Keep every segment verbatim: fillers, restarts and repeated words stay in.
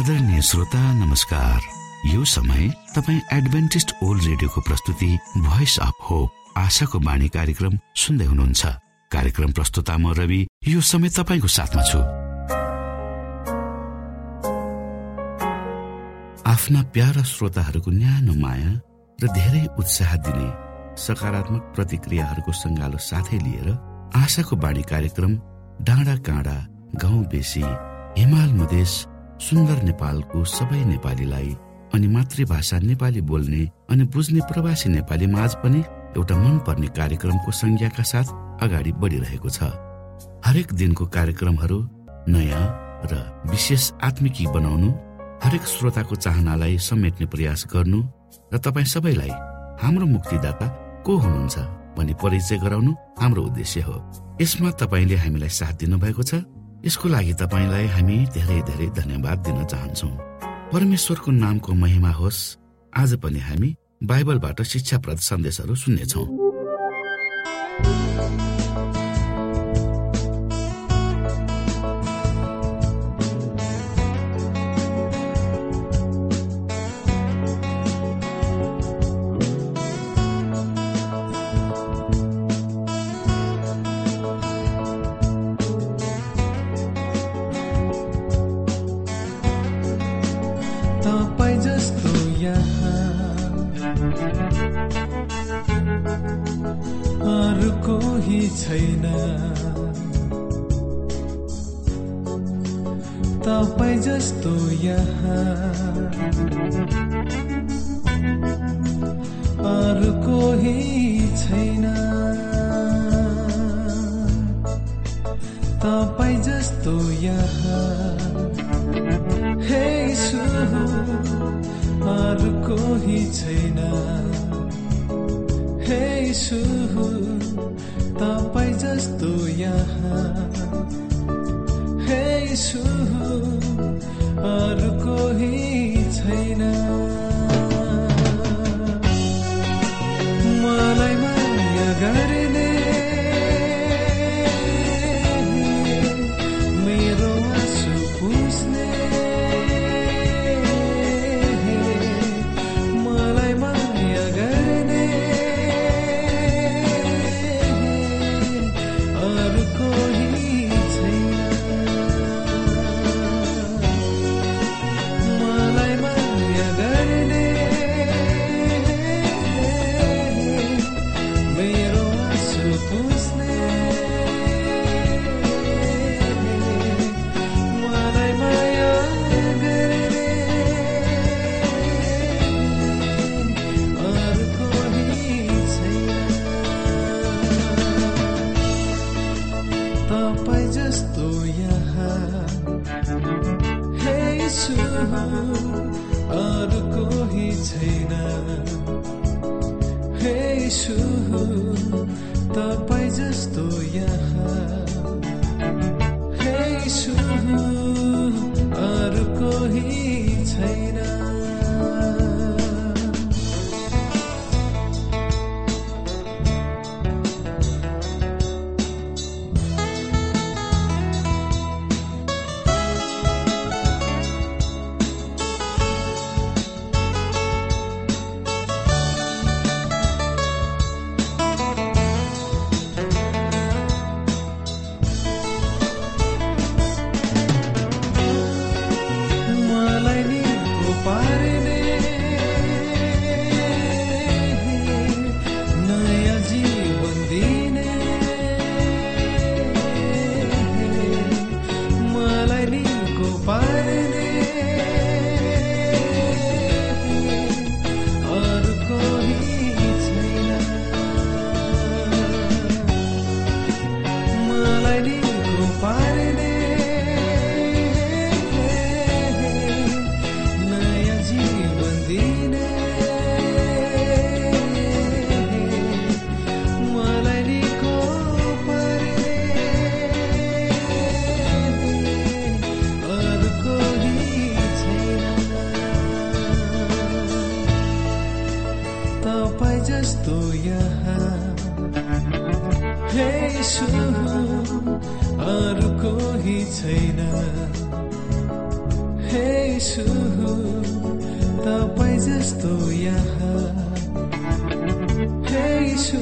आदरणीय श्रोता नमस्कार। यो समय तपाईँ एडभेन्टिस्ट ओल्ड रेडियोको प्रस्तुति भोइस अफ होप आशाको बाणी कार्यक्रम सुन्दै हुनुहुन्छ। कार्यक्रम प्रस्तुता म रवि यो समय तपाईको साथमा छु। आफ्ना प्यारा श्रोताहरूको न्यानो माया र धेरै उत्साह दिने सकारात्मक प्रतिक्रियाहरूको सङ्गालो साथै लिएर आशाको बाणी कार्यक्रम डाँडा काँडा गाउँ बेसी हिमाल मधेस सुन्दर नेपालको सबै नेपालीलाई अनि मातृभाषा नेपाली बोल्ने अनि बुझ्ने प्रवासी नेपाली माझ पनि एउटा मन पर्ने कार्यक्रमको संज्ञाका साथ अगाडि बढिरहेको छ। हरेक दिनको कार्यक्रमहरू नयाँ र विशेष आत्मिकी बनाउनु, हरेक श्रोताको चाहनालाई समेट्ने प्रयास गर्नु र तपाईँ सबैलाई हाम्रो मुक्तिदाता को हुनुहुन्छ भनी परिचय गराउनु हाम्रो उद्देश्य हो। यसमा तपाईँले हामीलाई साथ दिनुभएको छ। यसको लागि तपाईँलाई हामी धेरै धेरै धन्यवाद दिन चाहन्छौँ। परमेश्वरको नामको महिमा होस्। आज पनि हामी बाइबलबाट शिक्षाप्रद सन्देशहरू सुन्नेछौँ। छैन तपाईं जस्तो यहाँ अरू कोही छैन, तपाईं जस्तो यहाँ हे यीशु अरू कोही छैन, हे यीशु तपाईं जस्तो यहाँ हे यीशु अरू कोही छैन। मलाई माया गर्ने मेरो आँसु पुस्ने मलाई माया गर्ने तपाईं जस्तो यहाँ हे यीशु अरू कोही छैन। जस्तो यहाँ हे यीशु अरू कोही छैन, हे येशू तपाईँ जस्तो यहाँ हे येशू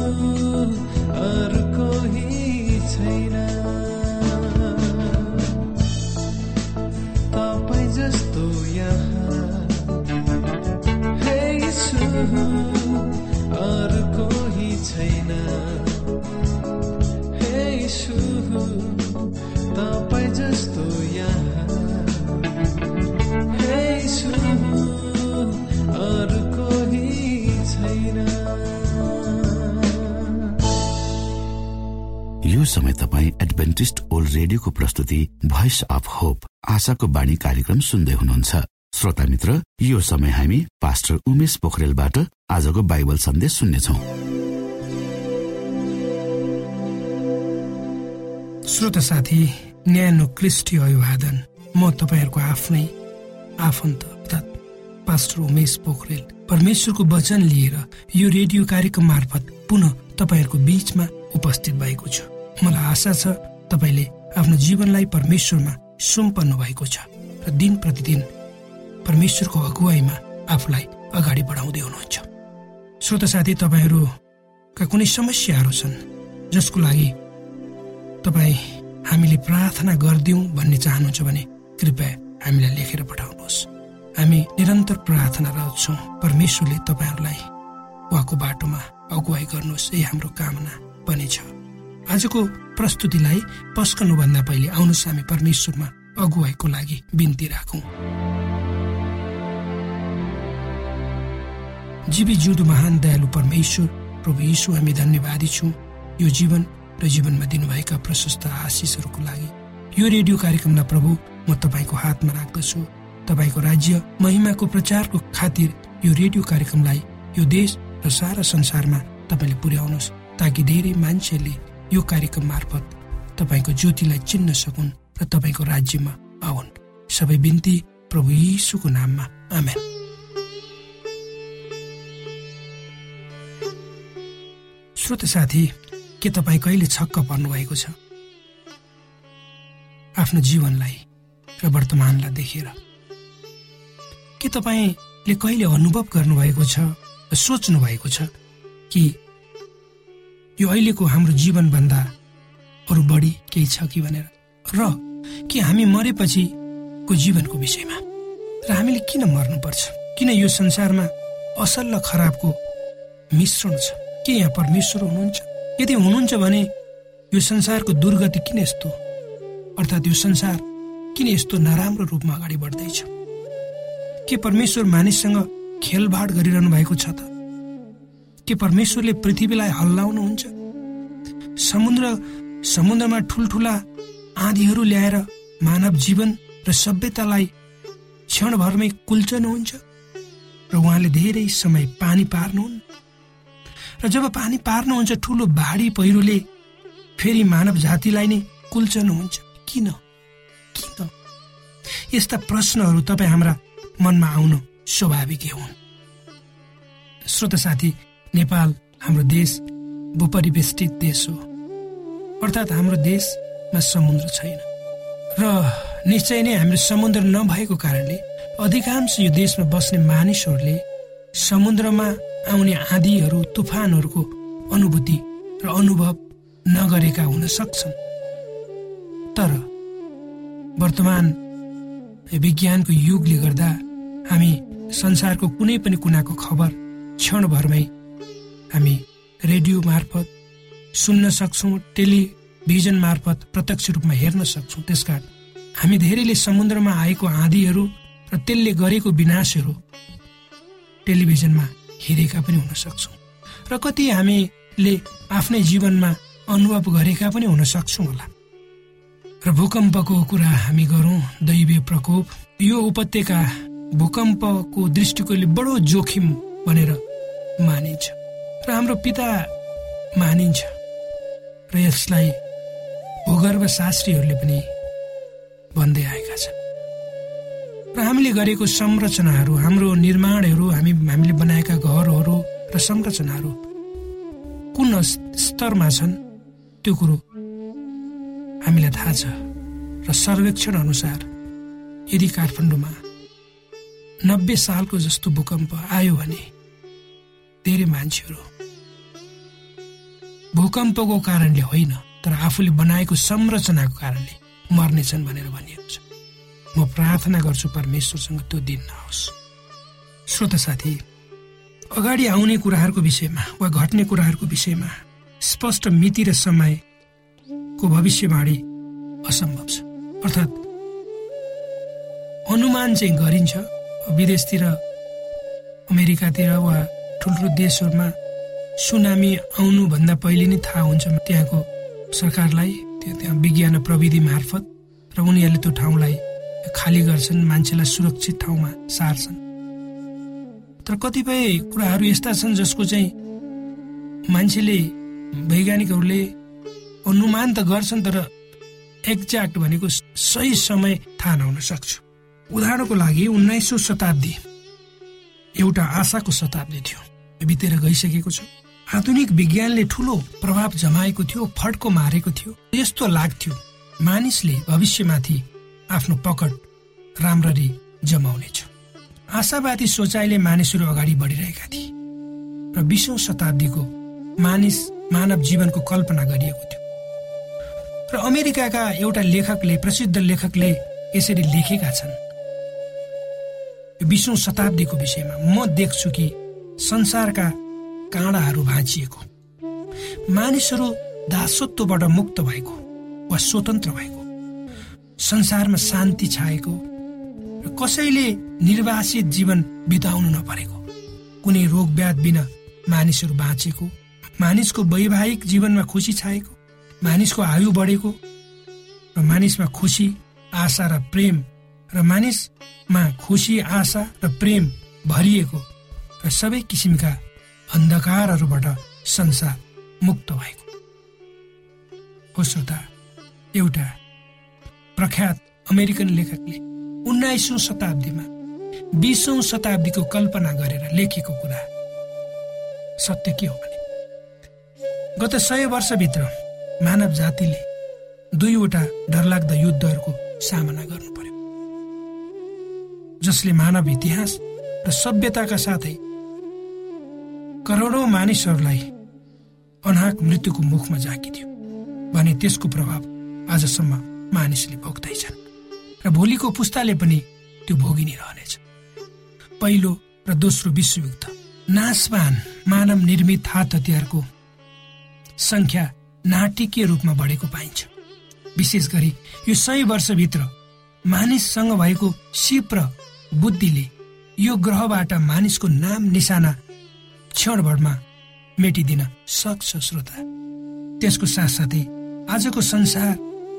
अरू कोही छैन तपाईँ जस्तो यहाँ हे येशू अरू कोही छैन हे येशू तपाईँ जस्तो यहाँ हे येशू अरू कोही छैन। यो समय तपाईँ एडभेन्टिस्ट ओल्ड रेडियोको प्रस्तुति भोइस अफ होप आशाको बाणी कार्यक्रम सुन्दै हुनुहुन्छ। श्रोता मित्र, यो समय हामी पास्टर उमेश पोखरेलबाट आजको बाइबल सन्देश सुन्नेछौँ। श्रोता साथी, न्यानो क्रिस्टीय अभिवादन। म तपाईहरुको आफ्नै आफन्त अर्थात् पास्टर उमेश पोखरेल परमेश्वरको वचन लिएर यो रेडियो कार्यक्रम मार्फत पुनः तपाईहरुको बीचमा उपस्थित भएको छु। मलाई आशा छ तपाईले आफ्नो जीवनलाई परमेश्वरमा सुम्पन्नु भएको छ र दिन प्रतिदिन परमेश्वरको अगुवाईमा आफूलाई अगाडि बढाउँदै हुनुहुन्छ। श्रोता साथी, तपाईहरुका कुनै समस्याहरू छन् जसको लागि तपाई हामीले प्रार्थना गर्दियौं भन्ने चाहनुहुन्छ भने कृपया हामीलाई लेखेर पठाउनुहोस्। हामी निरन्तर प्रार्थनारत छौं। परमेश्वरले तपाईहरुलाई उहाँको बाटोमा अगुवाई गर्नुहोस्, यही हाम्रो कामना पनि छ। आजको प्रस्तुतिलाई पस्कनुभन्दा पहिले आउनुहोस् हामी परमेश्वरमा अगुवाईको लागि बिन्ती राखौं। जीवी जिउँदो महान दयालु परमेश्वर प्रभु येशू, हामी धन्यवादी छौं यो जीवन र जीवनमा दिनुभएका प्रशस्त आशिषहरूको लागि। यो रेडियो कार्यक्रमलाई प्रभु म तपाईको हातमा राख्दछु। तपाईको राज्य महिमाको प्रचारको खातिर यो रेडियो कार्यक्रमलाई यो देश र सारा संसारमा तपाईले पुर्याउनुहोस्, ताकि धेरै मान्छेले यो कार्यक्रम मार्फत तपाईको ज्योतिलाई चिन्न सकुन् र तपाईको राज्यमा आउन्। सबै बिन्ती प्रभु येशूको नाममा, आमेन। श्रोता साथी, के तपाईँ कहिले छक्क पर्नु भएको छ आफ्नो जीवनलाई र वर्तमानलाई देखेर? के तपाईँले कहिले अनुभव गर्नुभएको छ र सोच्नु भएको छ कि यो अहिलेको हाम्रो जीवनभन्दा अरू बढी केही छ कि भनेर, र कि हामी मरेपछिको जीवनको विषयमा, र हामीले किन मर्नुपर्छ? किन यो संसारमा असल र खराबको मिश्रण छ? के यहाँ परमेश्वर हुनुहुन्छ? यदि हुनुहुन्छ भने यो संसारको दुर्गति किन यस्तो, अर्थात् यो संसार किन यस्तो नराम्रो रूपमा अगाडि बढ्दैछ? के परमेश्वर मानिससँग खेलबाड गरिरहनु भएको छ त? के परमेश्वरले पृथ्वीलाई हल्लाउनुहुन्छ? समुद्र समुद्रमा ठुल्ठुला आँधीहरू ल्याएर मानव जीवन र सभ्यतालाई क्षणभरमै कुल्चनुहुन्छ र उहाँले धेरै समय पानी पार्नुहुन्न, र जब पानी पार्नुहुन्छ ठुलो बाढी पहिरोले फेरि मानव जातिलाई नै कुल्चनुहुन्छ। किन किन यस्ता प्रश्नहरू तपाईँ हाम्रा मनमा आउनु स्वाभाविक हुन्। श्रोता साथी, नेपाल हाम्रो देश भूपरिवेष्टित देश हो, अर्थात् हाम्रो देशमा समुद्र छैन, र निश्चय नै हाम्रो समुद्र नभएको कारणले अधिकांश यो देशमा बस्ने मानिसहरूले समुद्रमा आउने आँधीहरू, तुफानहरूको अनुभूति र अनुभव नगरेका हुन सक्छन्। तर वर्तमान विज्ञानको युगले गर्दा हामी संसारको कुनै पनि कुनाको खबर क्षणभरमै हामी रेडियो मार्फत सुन्न सक्छौँ, टेलिभिजन मार्फत प्रत्यक्ष रूपमा हेर्न सक्छौँ। त्यसकारण हामी धेरैले समुद्रमा आएको आँधीहरू र त्यसले गरेको विनाशहरू टेलिभिजनमा हेरेका पनि हुन सक्छौँ, र कति हामीले आफ्नै जीवनमा अनुभव गरेका पनि हुन सक्छौँ होला। र भूकम्पको कुरा हामी गरौँ, दैवीय प्रकोप, यो उपत्यका भूकम्पको दृष्टिकोणले बडो जोखिम भनेर मानिन्छ र हाम्रो पिता मानिन्छ, र यसलाई भूगर्भशास्त्रीहरूले पनि भन्दै आएका छन्। र हामीले गरेको संरचनाहरू, हाम्रो निर्माणहरू, हामी हामीले बनाएका घरहरू र संरचनाहरू कुन स्तरमा छन् त्यो कुरो हामीलाई थाहा छ। र सर्वेक्षण अनुसार यदि काठमाडौँमा नब्बे सालको जस्तो भूकम्प आयो भने धेरै मान्छेहरू भूकम्पको कारणले होइन तर आफूले बनाएको संरचनाको कारणले मर्नेछन् भनेर भनिएको छ। म प्रार्थना गर्छु परमेश्वरसँग त्यो दिन नहोस्। श्रोता साथी, अगाडि आउने कुराहरूको विषयमा वा घट्ने कुराहरूको विषयमा स्पष्ट मिति र समयको भविष्यवाणी असम्भव छ। अर्थात् अनुमान चाहिँ गरिन्छ। विदेशतिर, अमेरिकातिर वा ठुल्ठुलो देशहरूमा सुनामी आउनुभन्दा पहिले नै थाहा हुन्छ त्यहाँको सरकारलाई, त्यो त्यहाँ विज्ञान र प्रविधि मार्फत, र उनीहरूले त्यो ठाउँलाई खाली गर्छन्, मान्छेलाई सुरक्षित ठाउँमा सार्छन्। तर कतिपय कुराहरू यस्ता छन् जसको चाहिँ मान्छेले, वैज्ञानिकहरूले अनुमान त गर्छन् तर एक्ज्याक्ट भनेको सही समय थाहा नहुन सक्छ। उदाहरणको लागि उन्नाइसौँ शताब्दी एउटा आशाको शताब्दी थियो, बितेर गइसकेको छ। आधुनिक विज्ञानले ठूलो प्रभाव जमाएको थियो, फड्को मारेको थियो। यस्तो लाग्थ्यो मानिसले भविष्यमाथि आफ्नो पकड राम्ररी जमाउनेछ। आशावादी सोचाइले मानिसहरू अगाडि बढिरहेका थिए र बीसौँ शताब्दीको मानिस मानव जीवनको कल्पना गरिएको थियो। र अमेरिकाका एउटा लेखकले, प्रसिद्ध लेखकले यसरी लेखेका छन् बीसौँ शताब्दीको विषयमा, म देख्छु कि संसारका काँडाहरू भाँचिएको, मानिसहरू दासत्वबाट मुक्त भएको वा स्वतन्त्र भएको, संसारमा शान्ति छाएको र कसैले निर्वासित जीवन बिताउनु नपरेको, कुनै रोग व्याध बिना मानिसहरू बाँचेको, मानिसको वैवाहिक जीवनमा खुसी छाएको, मानिसको आयु बढेको र मानिसमा खुसी, आशा र प्रेम र मानिसमा खुसी, आशा र प्रेम भरिएको र सबै किसिमका अन्धकारहरूबाट संसार मुक्त भएको हो। श्रोता, एउटा प्रख्यात अमेरिकन लेखकले उन्नाइसौँ शताब्दीमा बीसौँ शताब्दीको कल्पना गरेर लेखेको कुरा सत्य के हो भने, गत सय वर्षभित्र मानव जातिले दुईवटा डरलाग्दा युद्धहरूको सामना गर्नु पर्यो, जसले मानव इतिहास र सभ्यताका साथै करोडौं मानिसहरूलाई अनाहक मृत्युको मुखमा झाकिदियो भने त्यसको प्रभाव आजसम्म मानिसले भोग्दैछन् र भोलिको पुस्ताले पनि त्यो भोगी नै रहनेछ। पहिलो र दोस्रो विश्वयुद्ध, नाशवान मानव निर्मित हात हतियारको संख्या नाटकीय रूपमा बढेको पाइन्छ। विशेष गरी यो सय वर्षभित्र मानिससँग भएको सिप र बुद्धिले यो ग्रहबाट मानिसको नाम निशाना क्षणभरमा मेटिदिन सक्छ। श्रोता, त्यसको साथसाथै आजको संसार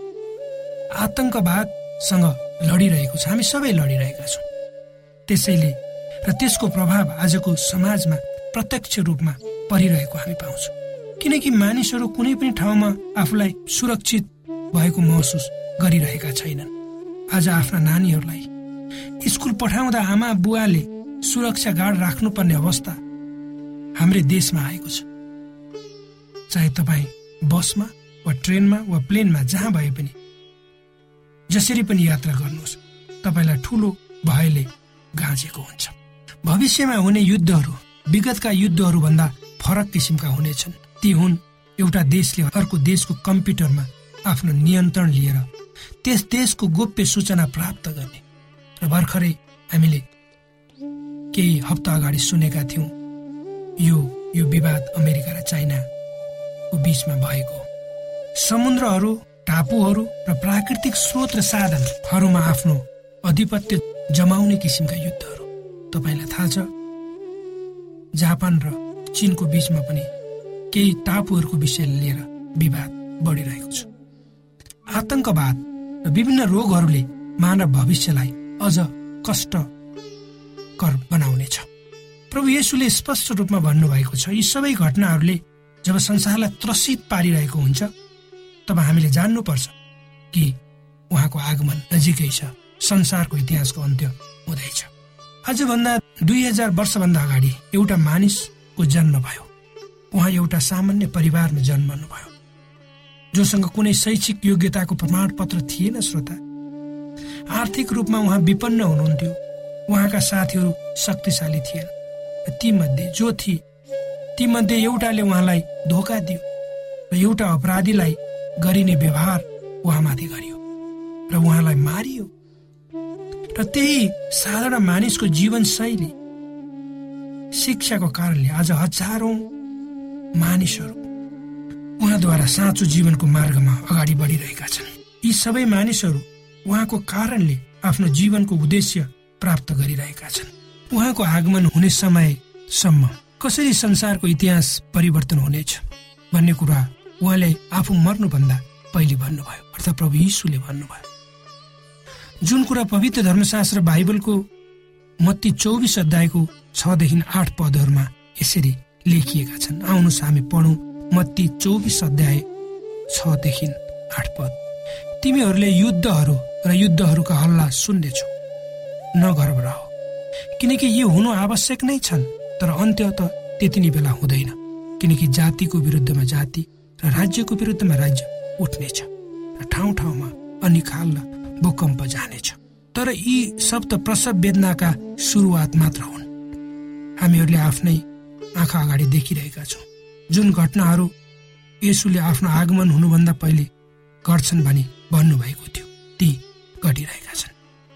आतंकवादसँग लडिरहेको छ, हामी सबै लडिरहेका छौँ। त्यसैले र त्यसको प्रभाव आजको समाजमा प्रत्यक्ष रूपमा परिरहेको हामी पाउँछौँ, किनकि मानिसहरू कुनै पनि ठाउँमा आफूलाई सुरक्षित भएको महसुस गरिरहेका छैनन्। आज आफ्ना नानीहरूलाई स्कुल पठाउँदा आमा बुवाले सुरक्षा गार्ड राख्नुपर्ने अवस्था हाम्रो देशमा आएको छ। चाहे तपाईँ बसमा वा ट्रेनमा वा प्लेनमा जहाँ भए पनि, जसरी पनि यात्रा गर्नुहोस्, तपाईँलाई ठुलो भयले गाँजेको हुन्छ। भविष्यमा हुने युद्धहरू विगतका युद्धहरूभन्दा फरक किसिमका हुनेछन्। ती हुन् एउटा देशले अर्को देशको कम्प्युटरमा आफ्नो नियन्त्रण लिएर त्यस देशको गोप्य सूचना प्राप्त गर्ने। र भर्खरै हामीले केही हप्ता अगाडि सुनेका थियौँ यो यो विवाद अमेरिका र चाइनाको बीचमा भएको। समुद्रहरू, टापुहरू र प्राकृतिक स्रोत र साधनहरूमा आफ्नो अधिपत्य जमाउने किसिमका युद्धहरू। तपाईँलाई थाहा छ, जापान र चीनको बीचमा पनि केही टापुहरूको विषय लिएर विवाद बढिरहेको छ। आतंकवाद र विभिन्न रोगहरूले मानव भविष्यलाई अझ कष्टकर बनाउनेछ। प्रभु येशूले स्पष्ट रूपमा भन्नुभएको छ, यी सबै घटनाहरूले जब संसारलाई त्रसित पारिरहेको हुन्छ तब हामीले जान्नुपर्छ कि उहाँको आगमन नजिकै छ, संसारको इतिहासको अन्त्य हुँदैछ। आजभन्दा दुई हजार वर्षभन्दा अगाडि एउटा मानिसको जन्म भयो। उहाँ एउटा सामान्य परिवारमा जन्मनु भयो, जोसँग कुनै शैक्षिक योग्यताको प्रमाणपत्र थिएन। श्रोता, आर्थिक रूपमा उहाँ विपन्न हुनुहुन्थ्यो। उहाँका साथीहरू शक्तिशाली थिएन। तीमध्ये जो थिए तीमध्ये एउटाले उहाँलाई धोका दियो र एउटा अपराधीलाई गरिने व्यवहार उहाँमाथि गरियो र उहाँलाई मारियो। र त्यही साधारण मानिसको जीवनशैली शिक्षाको कारणले आज हजारौं मानिसहरू उहाँद्वारा साँचो जीवनको मार्गमा अगाडि बढिरहेका छन्। यी सबै मानिसहरू उहाँको कारणले आफ्नो जीवनको उद्देश्य प्राप्त गरिरहेका छन्। उहाँको आगमन हुने समयसम्म कसरी संसारको इतिहास परिवर्तन हुनेछ भन्ने कुरा उहाँले आफू मर्नुभन्दा पहिले भन्नुभयो, अर्थात् प्रभु यीशुले भन्नुभयो। जुन कुरा पवित्र धर्मशास्त्र बाइबलको मत्ती चौबिस अध्यायको छदेखि आठ पदहरूमा यसरी लेखिएका छन्। आउनुहोस् हामी पढौं मत्ती चौबिस अध्याय छदेखि आठ पद। तिमीहरूले युद्धहरू र युद्धहरूका हल्ला सुन्नेछौ, नघबराओ, किनकि यी हुनु आवश्यक नै छन्, तर अन्त्य त त्यति नै बेला हुँदैन। किनकि जातिको विरुद्धमा जाति र राज्यको विरुद्धमा राज्य उठ्नेछ र ठाउँ ठाउँमा अनिकाल र भूकम्प जानेछ। तर यी सब त प्रसव वेदनाका सुरुवात मात्र हुन्। हामीहरूले आफ्नै आँखा अगाडि देखिरहेका छौँ जुन घटनाहरू येशूले आफ्नो आगमन हुनुभन्दा पहिले गर्छन् भनी भन्नुभएको थियो, ती घटिरहेका छन्।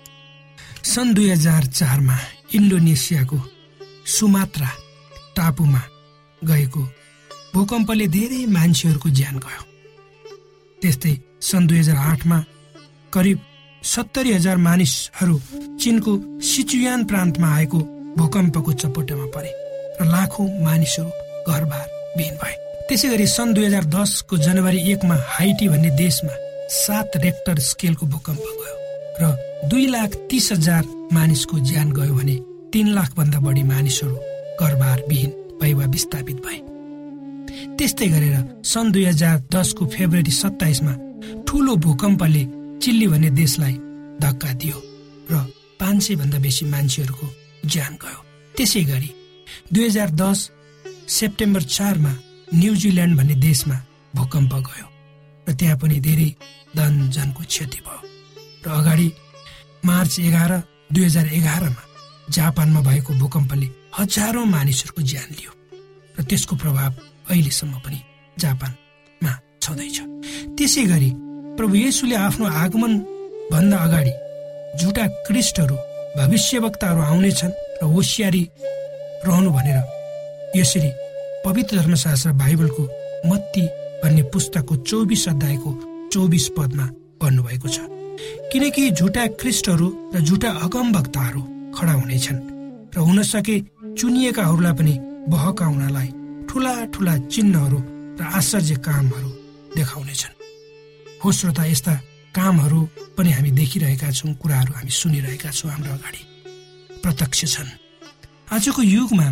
सन् दुई हजार चारमा इन्डोनेसियाको सुमात्रा टापुमा गएको भूकम्पले धेरै मान्छेहरूको ज्यान गयो। त्यस्तै सन् दुई हजार आठमा करिब सत्तरी हजार मानिसहरू चीनको सिचुयान प्रान्तमा आएको भूकम्पको चपेटमा परे र लाखौं मानिसहरू घरबार विहीन भए। त्यसै गरी सन् दुई हजार दसको जनवरी एकमा हाइटी भन्ने देशमा सात रेक्टर स्केलको भूकम्प गयो र दुई लाख तीस हजार मानिसको ज्यान गयो भने तीन लाख भन्दा बढी मानिसहरू घरबार विहीन भए वा विस्थापित भए। त्यस्तै गरेर सन् दुई हजार दसको फेब्रुअरी सत्ताइसमा ठूलो भूकम्पले चिल्ली भन्ने देशलाई धक्का दियो र पाँच सय भन्दा बेसी मान्छेहरूको ज्यान गयो। त्यसै गरी दुई हजार दस सेप्टेम्बर चारमा न्युजिल्यान्ड भन्ने देशमा भूकम्प गयो र त्यहाँ पनि धेरै धन जनको क्षति भयो। र अगाडि मार्च एघार दुई हजार एघारमा जापानमा भएको भूकम्पले हजारौं मानिसहरूको ज्यान लियो र त्यसको प्रभाव अहिलेसम्म पनि जापानमा छँदैछ। त्यसै गरी प्रभु येशूले आफ्नो आगमन भन्दा अगाडि झुटा क्रिस्टहरू भविष्यवक्ताहरू आउनेछन् र होशियारी रहनु भनेर यसरी पवित्र धर्मशास्त्र बाइबलको मत्ती भन्ने पुस्तकको चौबिस अध्यायको चौबिस पदमा भन्नुभएको छ। किनकि झुटा क्रिस्टहरू र झुटा अगमवक्ताहरू खडा हुनेछन् र हुन सके चुनिएकाहरूलाई पनि बहकाउनलाई ठूला ठूला चिन्हहरू र आश्चर्य कामहरू देखाउनेछन्। हो श्रोता, यस्ता कामहरू पनि हामी देखिरहेका छौँ, कुराहरू हामी सुनिरहेका छौँ, हाम्रो अगाडि प्रत्यक्ष छन्। आजको युगमा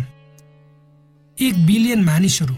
एक बिलियन मानिसहरू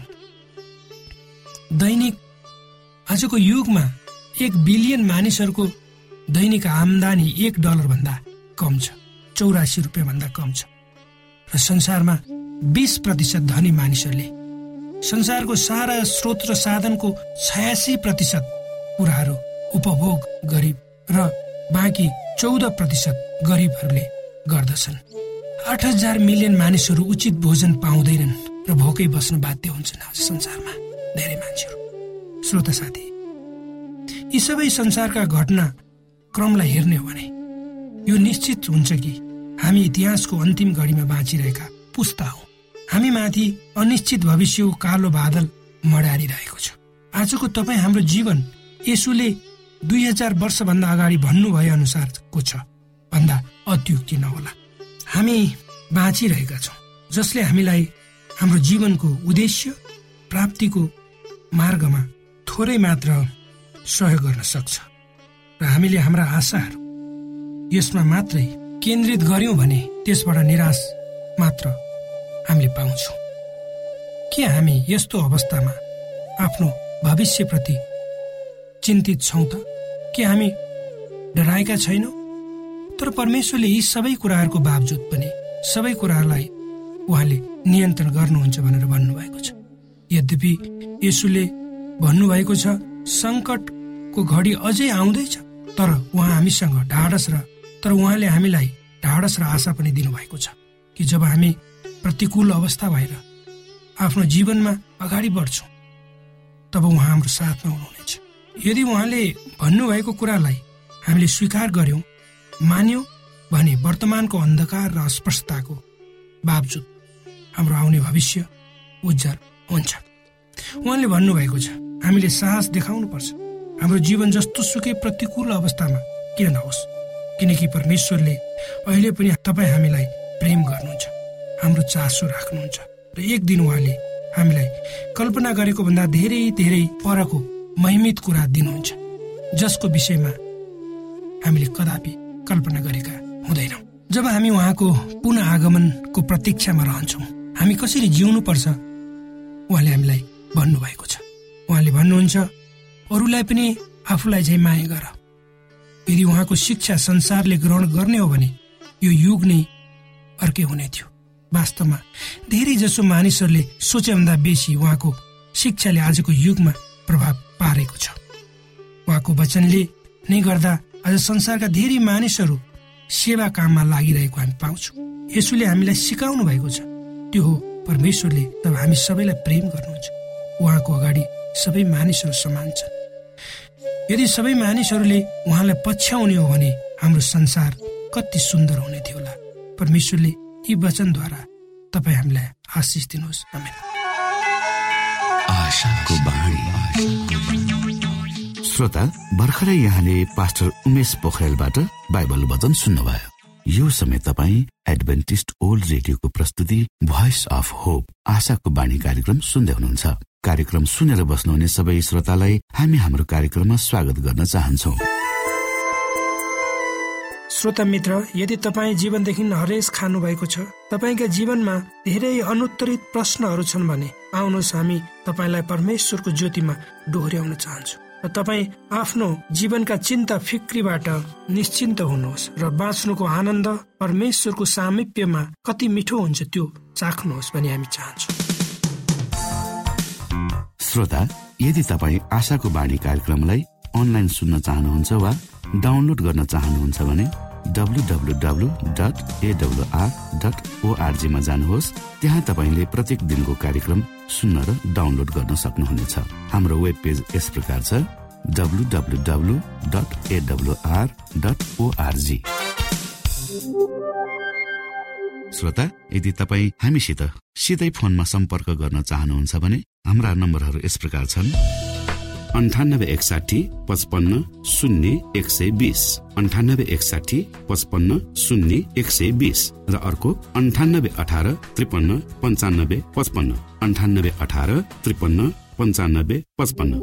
दैनिक आजको युगमा एक बिलियन मानिसहरूको दैनिक आमदानी एक डलर भन्दा कम छ, चौरासी रुपियाँ भन्दा कम छ र संसारमा बीस प्रतिशत धनी मानिसहरूले संसारको सारा स्रोत र साधनको छयासी प्रतिशत कुराहरू उपभोग गरिब र बाँकी चौध प्रतिशत गरिबहरूले गर्दछन्। आठ हजार मिलियन मानिसहरू उचित भोजन पाउँदैनन् र भोकै बस्न बाध्य हुन्छन् आज संसारमा धेरै मान्छेहरू। श्रोता साथी, यी सबै संसारका घटना क्रमलाई हेर्ने हो भने यो निश्चित हुन्छ कि हामी इतिहासको अन्तिम घडीमा बाँचिरहेका पुस्ता हौ। हामी माथि अनिश्चित भविष्यको कालो बादल मडारिरहेको छ। आजको तपाईँ हाम्रो जीवन येशूले दुई हजार वर्षभन्दा अगाडि भन्नुभए अनुसारको छ भन्दा अत्युक्ति नहोला। हामी बाँचिरहेका छौँ जसले हामीलाई हाम्रो जीवनको उद्देश्य प्राप्तिको मार्गमा थोरै मात्र सहयोग गर्न सक्छ र हामीले हाम्रा आशाहरू यसमा मात्रै केन्द्रित गर्यौं भने त्यसबाट निराश मात्र हामीले पाउँछौँ। के हामी यस्तो अवस्थामा आफ्नो भविष्यप्रति चिन्तित छौँ त? के हामी डराएका छैनौँ? तर परमेश्वरले यी सबै कुराहरूको बावजुद पनि सबै कुराहरूलाई उहाँले नियन्त्रण गर्नुहुन्छ भनेर भन्नुभएको छ। यद्यपि येशूले भन्नुभएको छ सङ्कटको घडी अझै आउँदैछ तर उहाँ हामीसँग ढाडस र तर उहाँले हामीलाई ढाडस र आशा पनि दिनुभएको छ कि जब हामी प्रतिकूल अवस्था भएर आफ्नो जीवनमा अगाडि बढ्छौँ तब उहाँ हाम्रो साथमा हुनुहुनेछ। यदि उहाँले भन्नुभएको कुरालाई हामीले स्वीकार गर्यौं, मान्यौं भने वर्तमानको अन्धकार र अस्पष्टताको बावजुद हाम्रो आउने भविष्य उज्जवल हुन्छ। उहाँले भन्नुभएको छ हामीले साहस देखाउनु पर्छ, हाम्रो जीवन जस्तो सुकै प्रतिकूल अवस्थामा किन नहोस्, किनकि परमेश्वरले अहिले पनि तपाईँ हामीलाई प्रेम गर्नुहुन्छ, हाम्रो चासो राख्नुहुन्छ र एक दिन उहाँले हामीलाई कल्पना गरेको भन्दा धेरै धेरै परको महिमित कुरा दिनुहुन्छ, जसको विषयमा हामीले कदापि कल्पना गरेका हुँदैनौँ। जब हामी उहाँको पुनः आगमनको प्रतीक्षामा रहन्छौँ, हामी कसरी जिउनु पर्छ उहाँले हामीलाई भन्नुभएको छ। उहाँले भन्नुहुन्छ अरूलाई पनि आफूलाई चाहिँ माया गर। यदि उहाँको शिक्षा संसारले ग्रहण गर्ने हो भने यो युग नै अर्कै हुने थियो। वास्तवमा धेरै जसो मानिसहरूले सोचेभन्दा बेसी उहाँको शिक्षाले आजको युगमा प्रभाव पारेको छ। उहाँको वचनले नै गर्दा आज संसारका धेरै मानिसहरू सेवा काममा लागिरहेको हामी पाउँछौँ। यसुले हामीलाई सिकाउनु भएको छ त्यो हो परमेश्वरले तब हामी सबैलाई प्रेम गर्नुहुन्छ। उहाँको अगाडि सबै मानिसहरू समान छन्। यदि सबै मानिसहरूले उहाँलाई पछ्याउने हो भने हाम्रो संसार कति सुन्दर हुने थियो होला। परमेश्वरले यी वचनद्वारा तपाईँ हामीलाई आशिष दिनुहोस्। आमेन। आशाको बाणी। श्रोता, भर्खरै यहाँले पास्टर उमेश पोखरेलबाट बाइबल वचन सुन्नुभयो। यो समय तपाईँ एडभेन्टिस्ट ओल्ड रेडियोको प्रस्तुति भोइस अफ होप आशाको बाणी कार्यक्रम सुन्दै हुनुहुन्छ। कार्यक्रम सुनेर बस्नुहुने सबै श्रोतालाई हामी हाम्रो कार्यक्रममा स्वागत गर्न चाहन्छौँ। श्रोता मित्र, यदि तपाईँ जीवनदेखि हरेस खानु भएको छ, तपाईँका जीवनमा धेरै अनुत्तरित प्रश्नहरू छन् भने आउनुहोस् हामी तपाईँलाई परमेश्वरको ज्योतिमा डोहोर्याउन चाहन्छौँ र तपाईँ आफ्नो जीवनका चिन्ता फिक्रीबाट निश्चिन्त हुनुहोस् र बाँच्नुको आनन्द परमेश्वरको सामिप्यमा कति मिठो हुन्छ त्यो चाख्नुहोस् भनी हामी चाहन्छौँ। श्रोता, यदि तपाईँ आशाको बाणी कार्यक्रमलाई अनलाइन सुन्न चाहनुहुन्छ वा डाउनलोड गर्न चाहनुहुन्छ भने W W W dot A W R dot ORG मा जानुहोस्। त्यहाँ तपाईँले प्रत्येक दिनको कार्यक्रम सुन्न र डाउनलोड गर्न सक्नुहुनेछ। हाम्रो वेब पेज यस प्रकार छ W W W dot A W R dot ORG. श्रोता, यदि तपाईँ हामीसित सिधै फोनमा सम्पर्क गर्न चाहनुहुन्छ भने हाम्रा नम्बरहरू यस प्रकार छन् अन्ठानब्बे एकसाठी पचपन्न शून्य एक सय बिस अन्ठानब्बे एकसाठी पचपन्न शून्य एक सय बिस र अर्को अन्ठानब्बे अठार त्रिपन्न पन्चानब्बे पचपन्न अन्ठानब्बे अठार त्रिपन्न पन्चानब्बे पचपन्न।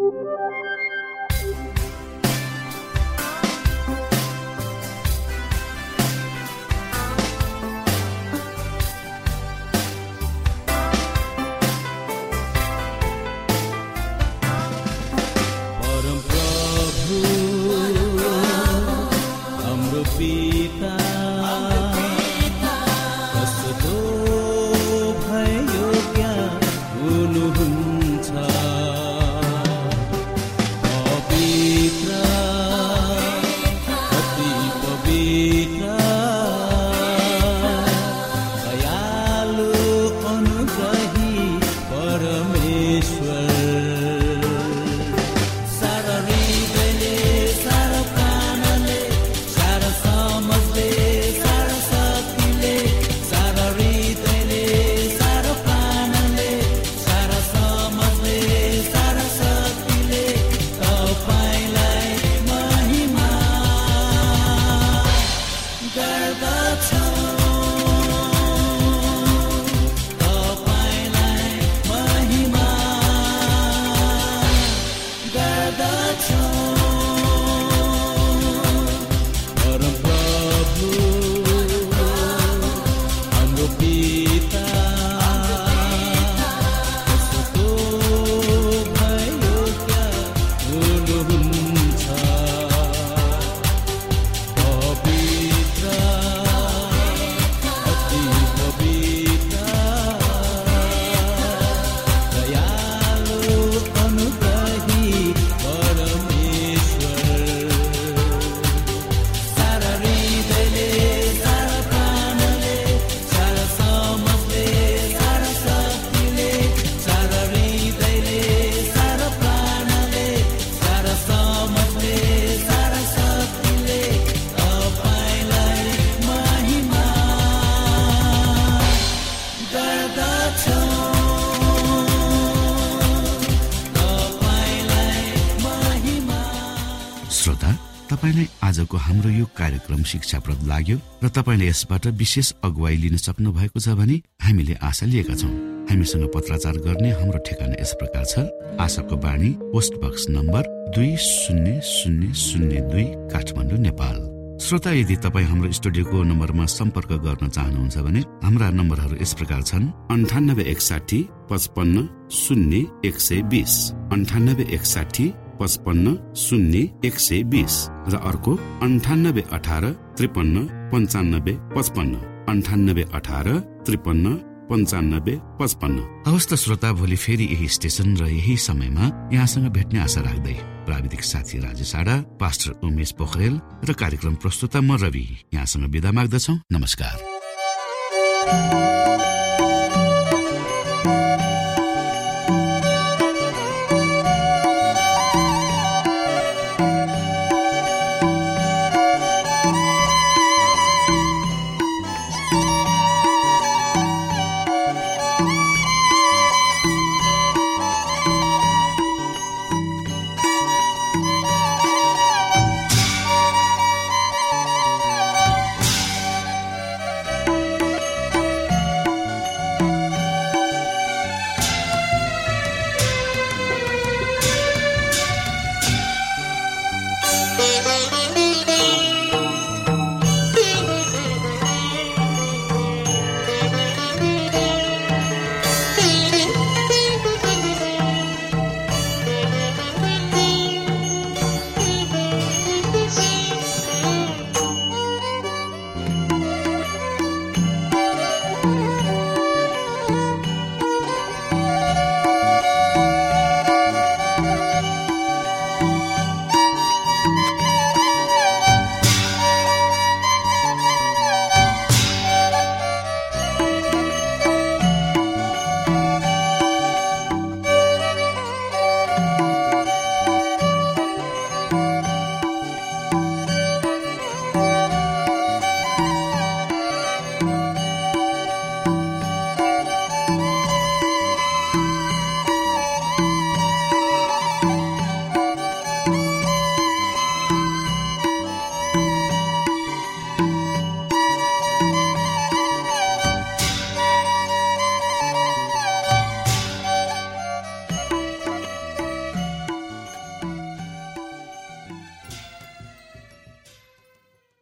तपाईलाई आजको हाम्रो यो कार्यक्रम शिक्षाप्रद लाग्यो र तपाईले यसबाट विशेष अगुवाई लिन सक्नु भएको छ भने हामीले आशा लिएका छौं। हामीसँग पत्राचार गर्ने हाम्रो ठेगाना यस प्रकार छ। आशाको बाणी, पोस्ट बक्स नम्बर दुई शून्य शून्य शून्य दुई, काठमाडौँ, नेपाल। श्रोता, यदि तपाईँ हाम्रो स्टुडियोको नम्बरमा सम्पर्क गर्न चाहनुहुन्छ भने हाम्रा नम्बरहरू यस प्रकार छन्: अन्ठानब्बे एकसाठी पचपन्न शून्य एक सय बीस, अन्ठानब्बे एकसाठी पचपन्न शून्य एक सय बीस र अर्को अन्ठानब्बे अठार त्रिपन्न पञ्चानब्बे पचपन्न, अन्ठानब्बे अठार त्रिपन्न पञ्चानब्बे पचपन्न। हवस् त श्रोता, भोलि फेरि यही स्टेशन र यही समयमा यहाँसँग भेट्ने आशा राख्दै प्राविधिक साथी राजेश आडा, पास्टर उमेश पोखरेल र कार्यक्रम प्रस्तुता म रवि यहाँसँग बिदा माग्दछौ। नमस्कार।